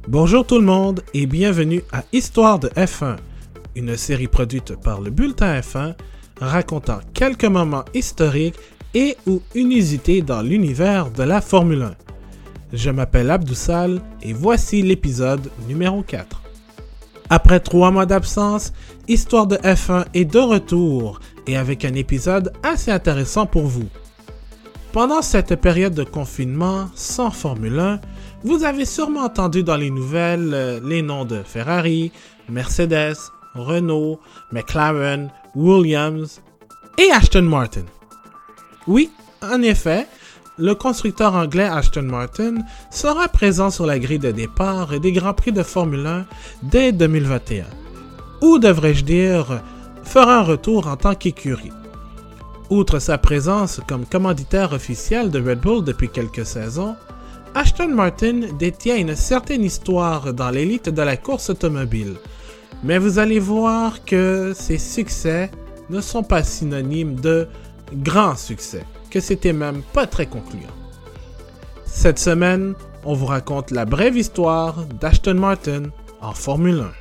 Bonjour tout le monde et bienvenue à Histoire de F1, une série produite par le Bulletin F1 racontant quelques moments historiques et ou inusités dans l'univers de la Formule 1. Je m'appelle Abdoussal et voici l'épisode numéro 4. Après 3 mois d'absence, Histoire de F1 est de retour et avec un épisode assez intéressant pour vous. Pendant cette période de confinement sans Formule 1, vous avez sûrement entendu dans les nouvelles les noms de Ferrari, Mercedes, Renault, McLaren, Williams et Aston Martin. Oui, en effet, le constructeur anglais Aston Martin sera présent sur la grille de départ des Grands Prix de Formule 1 dès 2021. Ou devrais-je dire, fera un retour en tant qu'écurie. Outre sa présence comme commanditaire officiel de Red Bull depuis quelques saisons, Aston Martin détient une certaine histoire dans l'élite de la course automobile. Mais vous allez voir que ses succès ne sont pas synonymes de grands succès, que c'était même pas très concluant. Cette semaine, on vous raconte la brève histoire d'Aston Martin en Formule 1.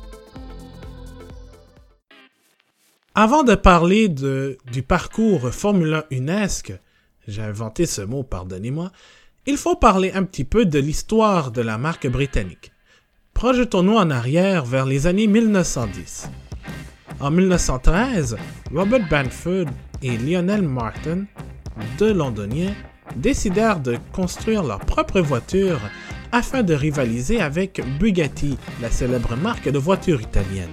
Avant de parler du parcours Formule 1 unesque, j'ai inventé ce mot, pardonnez-moi, il faut parler un petit peu de l'histoire de la marque britannique. Projetons-nous en arrière vers les années 1910. En 1913, Robert Bamford et Lionel Martin, deux Londoniens, décidèrent de construire leur propre voiture afin de rivaliser avec Bugatti, la célèbre marque de voitures italienne.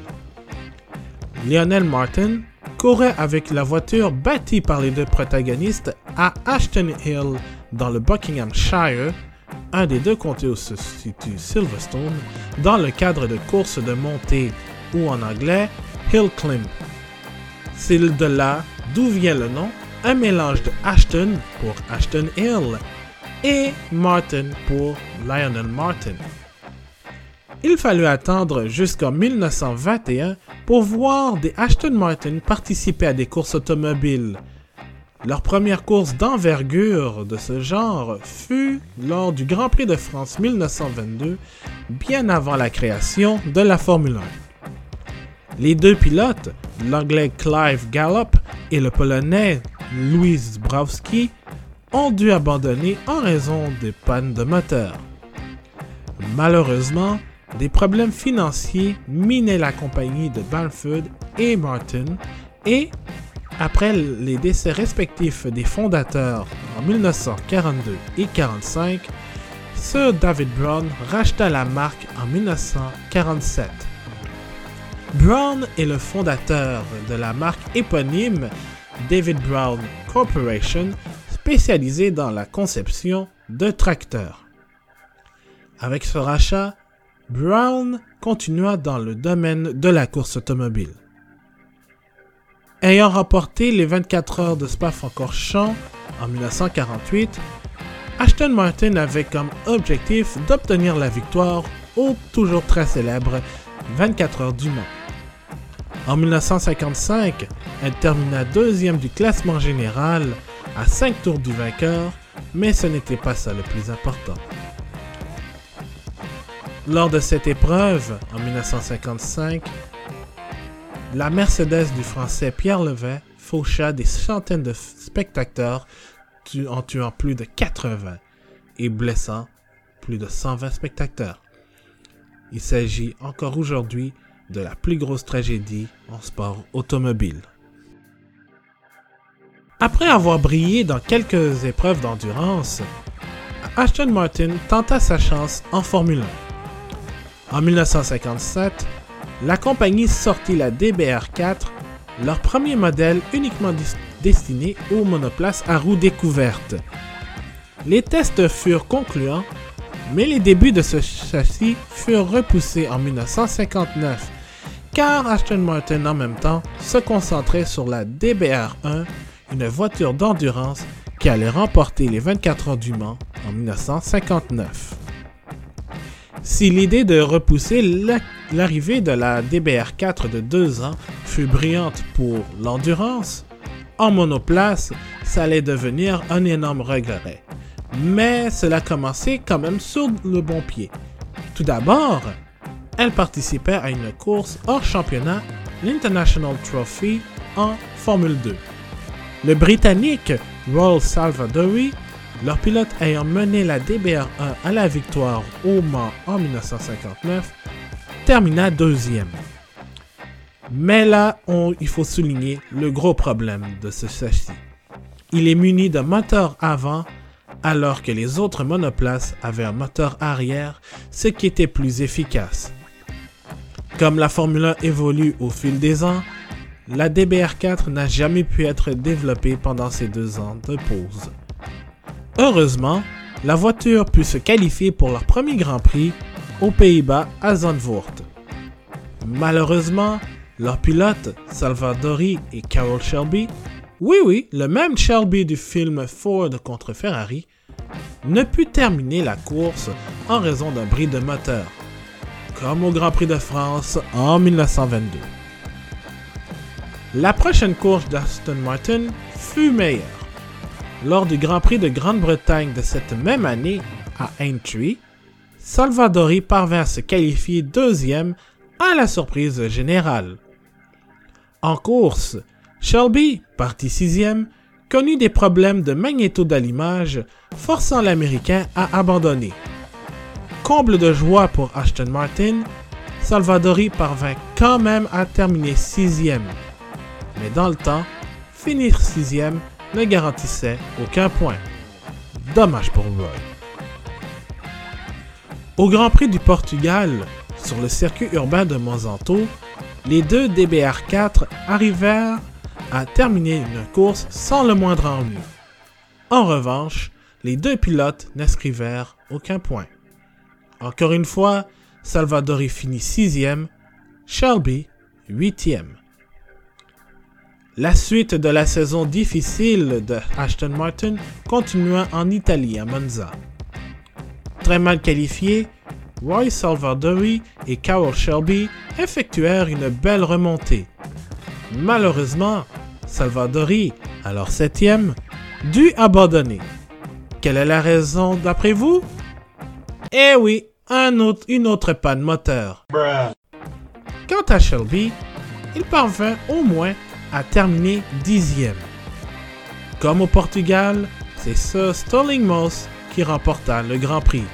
Lionel Martin courait avec la voiture bâtie par les deux protagonistes à Ashton Hill dans le Buckinghamshire, un des deux comtés où se situe Silverstone, dans le cadre de courses de montée ou en anglais Hill Climb. C'est de là d'où vient le nom, un mélange de Ashton pour Ashton Hill et Martin pour Lionel Martin. Il fallut attendre jusqu'en 1921 pour voir des Aston Martin participer à des courses automobiles. Leur première course d'envergure de ce genre fut lors du Grand Prix de France 1922, bien avant la création de la Formule 1. Les deux pilotes, l'anglais Clive Gallop et le polonais Louis Zbrowski, ont dû abandonner en raison des pannes de moteur. Malheureusement, des problèmes financiers minaient la compagnie de Bamford et Martin et, après les décès respectifs des fondateurs en 1942 et 1945, Sir David Brown racheta la marque en 1947. Brown est le fondateur de la marque éponyme David Brown Corporation, spécialisée dans la conception de tracteurs. Avec ce rachat, Brown continua dans le domaine de la course automobile. Ayant remporté les 24 heures de Spa-Francorchamps en 1948, Aston Martin avait comme objectif d'obtenir la victoire au toujours très célèbre 24 heures du Mans. En 1955, elle termina deuxième du classement général à 5 tours du vainqueur, mais ce n'était pas ça le plus important. Lors de cette épreuve, en 1955, la Mercedes du Français Pierre Levet faucha des centaines de spectateurs en tuant plus de 80 et blessant plus de 120 spectateurs. Il s'agit encore aujourd'hui de la plus grosse tragédie en sport automobile. Après avoir brillé dans quelques épreuves d'endurance, Aston Martin tenta sa chance en Formule 1. En 1957, la compagnie sortit la DBR4, leur premier modèle uniquement destiné aux monoplaces à roues découvertes. Les tests furent concluants, mais les débuts de ce châssis furent repoussés en 1959, car Aston Martin en même temps se concentrait sur la DBR1, une voiture d'endurance qui allait remporter les 24 heures du Mans en 1959. Si l'idée de repousser l'arrivée de la DBR4 de 2 ans fut brillante pour l'endurance, en monoplace, ça allait devenir un énorme regret. Mais cela commençait quand même sur le bon pied. Tout d'abord, elle participait à une course hors championnat, l'International Trophy en Formule 2. Le Britannique Roy Salvadori, leur pilote ayant mené la DBR1 à la victoire au Mans en 1959, termina deuxième. Mais là, il faut souligner le gros problème de ce châssis. Il est muni d'un moteur avant, alors que les autres monoplaces avaient un moteur arrière, ce qui était plus efficace. Comme la Formule 1 évolue au fil des ans, la DBR4 n'a jamais pu être développée pendant ces 2 ans de pause. Heureusement, la voiture put se qualifier pour leur premier Grand Prix aux Pays-Bas à Zandvoort. Malheureusement, leurs pilotes, Salvadori et Carroll Shelby, oui, le même Shelby du film Ford contre Ferrari, ne put terminer la course en raison d'un bris de moteur, comme au Grand Prix de France en 1922. La prochaine course d'Aston Martin fut meilleure. Lors du Grand Prix de Grande-Bretagne de cette même année à Aintree, Salvadori parvint à se qualifier deuxième à la surprise générale. En course, Shelby, parti sixième, connut des problèmes de magnéto-d'allumage, forçant l'Américain à abandonner. Comble de joie pour Aston Martin, Salvadori parvint quand même à terminer sixième. Mais dans le temps, finir sixième ne garantissait aucun point. Dommage pour Roy. Au Grand Prix du Portugal, sur le circuit urbain de Monsanto, les deux DBR4 arrivèrent à terminer une course sans le moindre ennui. En revanche, les deux pilotes n'inscrivèrent aucun point. Encore une fois, Salvadori finit sixième, Shelby huitième. La suite de la saison difficile de Aston Martin continua en Italie à Monza. Très mal qualifiés, Roy Salvadori et Carroll Shelby effectuèrent une belle remontée. Malheureusement, Salvadori, alors septième, dut abandonner. Quelle est la raison d'après vous? Eh oui, une autre panne moteur. Quant à Shelby, il parvint au moins à terminer dixième. Comme au Portugal, c'est Sir Stirling Moss qui remporta le Grand Prix.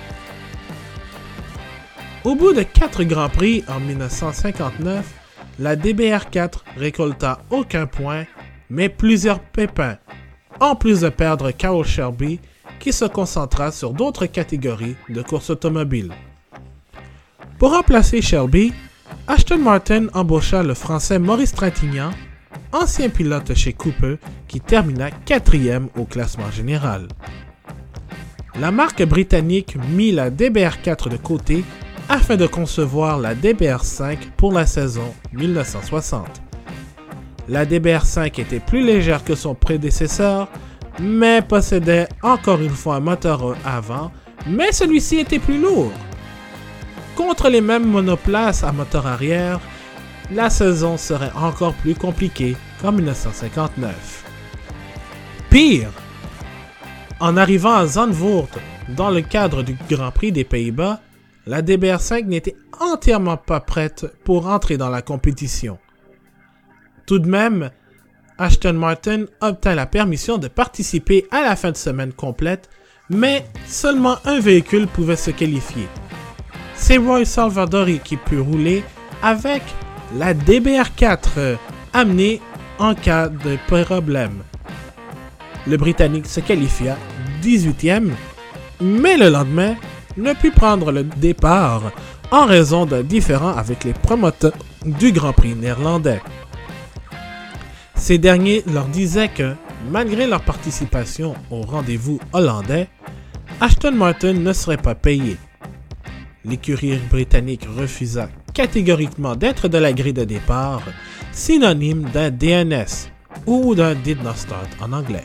Au bout de 4 Grands Prix en 1959, la DBR4 récolta aucun point, mais plusieurs pépins, en plus de perdre Carroll Shelby, qui se concentra sur d'autres catégories de courses automobiles. Pour remplacer Shelby, Aston Martin embaucha le Français Maurice Trintignant, ancien pilote chez Cooper, qui termina 4e au classement général. La marque britannique mit la DBR4 de côté afin de concevoir la DBR5 pour la saison 1960. La DBR5 était plus légère que son prédécesseur, mais possédait encore une fois un moteur avant, mais celui-ci était plus lourd. Contre les mêmes monoplaces à moteur arrière, la saison serait encore plus compliquée qu'en 1959. Pire, en arrivant à Zandvoort dans le cadre du Grand Prix des Pays-Bas, la DBR5 n'était entièrement pas prête pour entrer dans la compétition. Tout de même, Aston Martin obtint la permission de participer à la fin de semaine complète, mais seulement un véhicule pouvait se qualifier. C'est Roy Salvadori qui put rouler avec la DBR4 amenée en cas de problème. Le Britannique se qualifia 18e, mais le lendemain ne put prendre le départ en raison d'un différend avec les promoteurs du Grand Prix néerlandais. Ces derniers leur disaient que, malgré leur participation au rendez-vous hollandais, Aston Martin ne serait pas payé. L'écurie britannique refusa catégoriquement d'être de la grille de départ, synonyme d'un DNS ou d'un Did Not Start en anglais.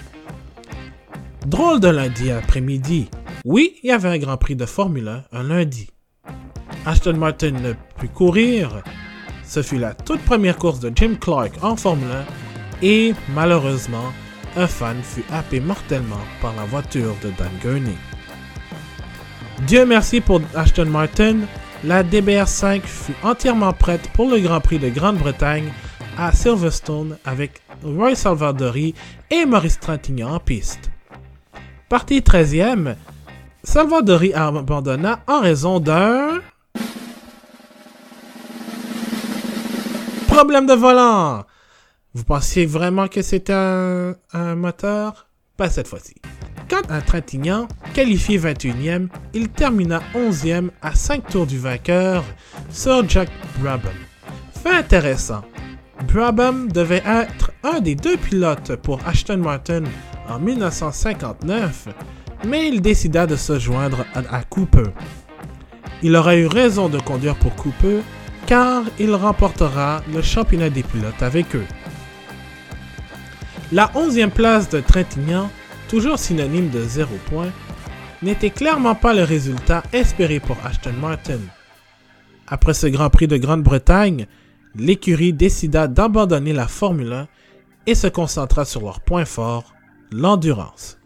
Drôle de lundi après-midi. Oui, il y avait un Grand Prix de Formule 1 un lundi. Aston Martin ne put courir. Ce fut la toute première course de Jim Clark en Formule 1 et, malheureusement, un fan fut happé mortellement par la voiture de Dan Gurney. Dieu merci pour Aston Martin, la DBR5 fut entièrement prête pour le Grand Prix de Grande-Bretagne à Silverstone avec Roy Salvadori et Maurice Trintignant en piste. Parti 13e, Salvadori abandonna en raison d'un problème de volant. Vous pensiez vraiment que c'était un moteur? Pas cette fois-ci. Quant à Trintignant, qualifié 21e, il termina 11e à 5 tours du vainqueur, Sir Jack Brabham. Fait intéressant, Brabham devait être un des deux pilotes pour Aston Martin en 1959, mais il décida de se joindre à Cooper. Il aura eu raison de conduire pour Cooper, car il remportera le championnat des pilotes avec eux. La 11e place de Trintignant, toujours synonyme de 0 points, n'était clairement pas le résultat espéré pour Aston Martin. Après ce Grand Prix de Grande-Bretagne, l'écurie décida d'abandonner la Formule 1 et se concentra sur leur point fort, l'endurance.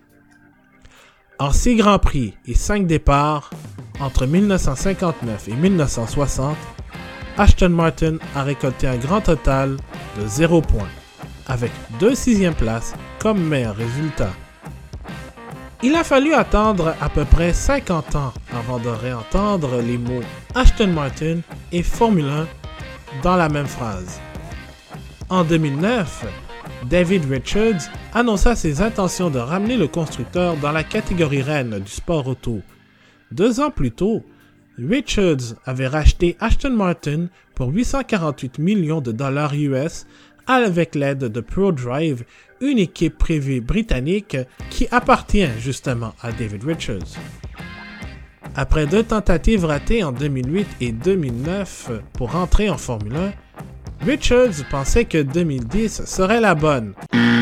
En 6 Grands Prix et 5 départs, entre 1959 et 1960, Aston Martin a récolté un grand total de 0 points, avec 2 6e places comme meilleur résultat. Il a fallu attendre à peu près 50 ans avant de réentendre les mots Aston Martin et Formule 1 dans la même phrase. En 2009, David Richards annonça ses intentions de ramener le constructeur dans la catégorie reine du sport auto. 2 ans plus tôt, Richards avait racheté Aston Martin pour 848 millions de dollars US avec l'aide de ProDrive, une équipe privée britannique qui appartient justement à David Richards. Après 2 tentatives ratées en 2008 et 2009 pour entrer en Formule 1, Richards pensait que 2010 serait la bonne.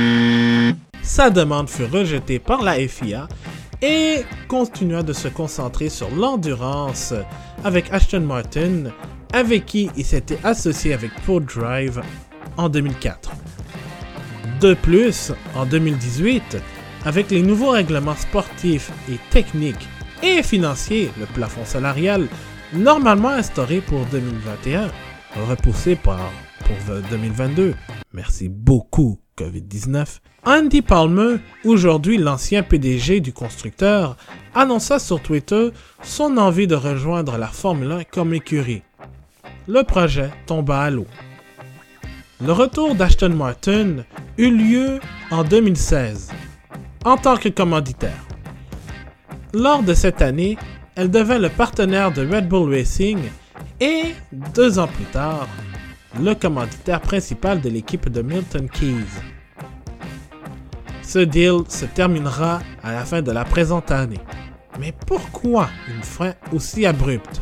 Sa demande fut rejetée par la FIA et continua de se concentrer sur l'endurance avec Aston Martin, avec qui il s'était associé avec ProDrive en 2004. De plus, en 2018, avec les nouveaux règlements sportifs et techniques et financiers, le plafond salarial normalement instauré pour 2021, repoussé pour 2022, merci beaucoup COVID-19, Andy Palmer, aujourd'hui l'ancien PDG du constructeur, annonça sur Twitter son envie de rejoindre la Formule 1 comme écurie. Le projet tomba à l'eau. Le retour d'Aston Martin eut lieu en 2016, en tant que commanditaire. Lors de cette année, elle devint le partenaire de Red Bull Racing et, 2 ans plus tard, le commanditaire principal de l'équipe de Milton Keynes. Ce deal se terminera à la fin de la présente année. Mais pourquoi une fin aussi abrupte?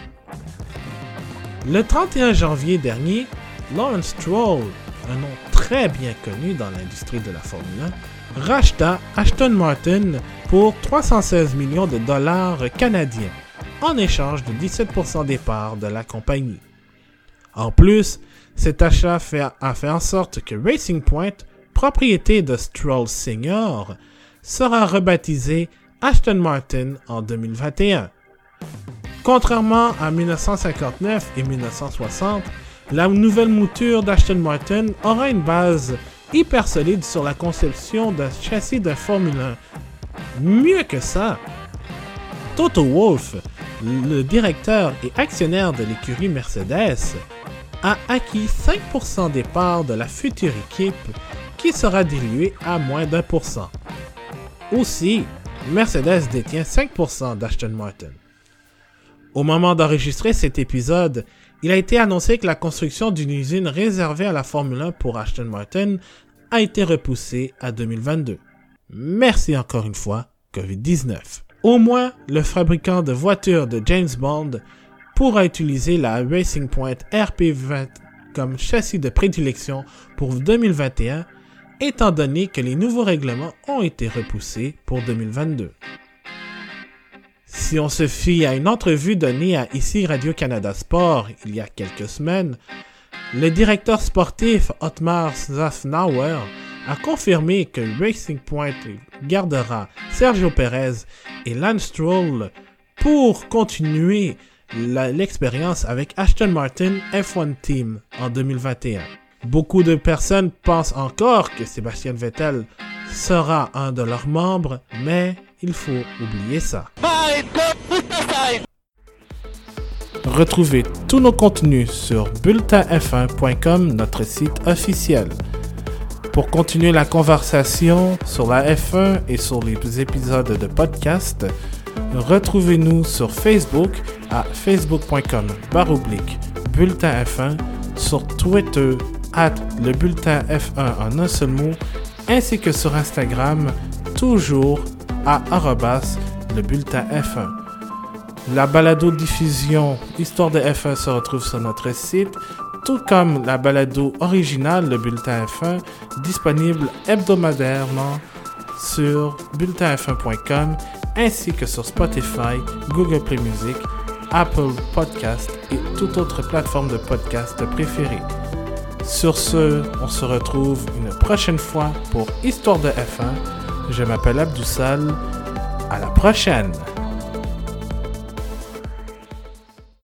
Le 31 janvier dernier, Lawrence Stroll, un nom très bien connu dans l'industrie de la Formule 1, racheta Aston Martin pour 316 millions de dollars canadiens en échange de 17% des parts de la compagnie. En plus, cet achat a fait en sorte que Racing Point, propriété de Stroll Sr., sera rebaptisé Aston Martin en 2021. Contrairement à 1959 et 1960, la nouvelle mouture d'Aston Martin aura une base hyper solide sur la conception d'un châssis de Formule 1. Mieux que ça, Toto Wolff, le directeur et actionnaire de l'écurie Mercedes, a acquis 5% des parts de la future équipe qui sera diluée à moins d'1%. Aussi, Mercedes détient 5% d'Aston Martin. Au moment d'enregistrer cet épisode, il a été annoncé que la construction d'une usine réservée à la Formule 1 pour Aston Martin a été repoussée à 2022. Merci encore une fois, COVID-19. Au moins, le fabricant de voitures de James Bond pourra utiliser la Racing Point RP20 comme châssis de prédilection pour 2021, étant donné que les nouveaux règlements ont été repoussés pour 2022. Si on se fie à une entrevue donnée à ici Radio-Canada Sport il y a quelques semaines, le directeur sportif Otmar Szafnauer a confirmé que Racing Point gardera Sergio Perez et Lance Stroll pour continuer l'expérience avec Aston Martin F1 Team en 2021. Beaucoup de personnes pensent encore que Sébastien Vettel sera un de leurs membres, mais il faut oublier ça. Retrouvez tous nos contenus sur bulletinf1.com, notre site officiel. Pour continuer la conversation sur la F1 et sur les épisodes de podcast, retrouvez-nous sur Facebook à facebook.com/bulletinf1, sur Twitter @le bulletin F1 en un seul mot, ainsi que sur Instagram, toujours à @le bulletin F1. La balado-diffusion Histoire de F1 se retrouve sur notre site, tout comme la balado originale, le bulletin F1, disponible hebdomadairement sur bulletinf1.com, ainsi que sur Spotify, Google Play Music, Apple Podcast et toute autre plateforme de podcast préférée. Sur ce, on se retrouve une prochaine fois pour Histoire de F1. Je m'appelle Abdoussal. À la prochaine!